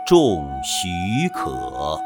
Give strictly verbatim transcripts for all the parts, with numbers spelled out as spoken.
重许可。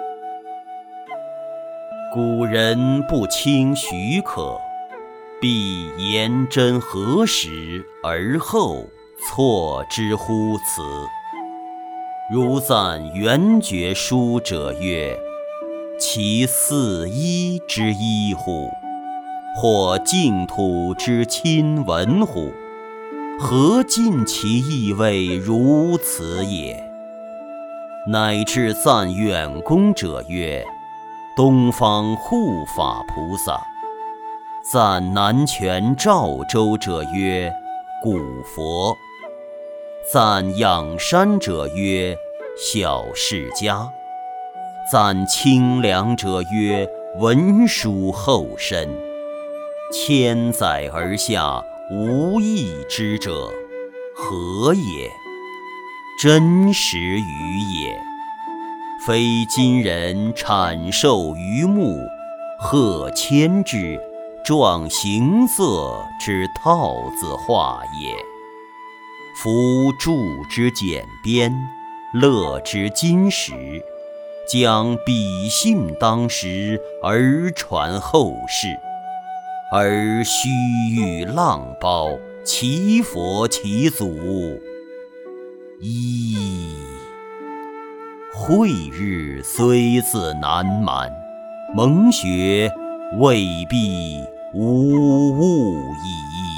古人不轻许可，必言真核实而后错之乎此。如赞元觉书者曰：其四一之一乎？或净土之亲闻乎？何尽其意味如此也？乃至赞远公者曰：东方护法菩萨。赞南泉赵州者曰：古佛。赞仰山者曰：小释迦。赞清凉者曰：文殊后身。千载而下无异之者，何也？真实语也。非今人阐授于目，贺千之，壮形色之套子画也。夫著之简编，乐之今时，将笔信当时而传后世，而须臾浪褒其佛其祖。一慧日虽自南满，蒙学未必无误矣。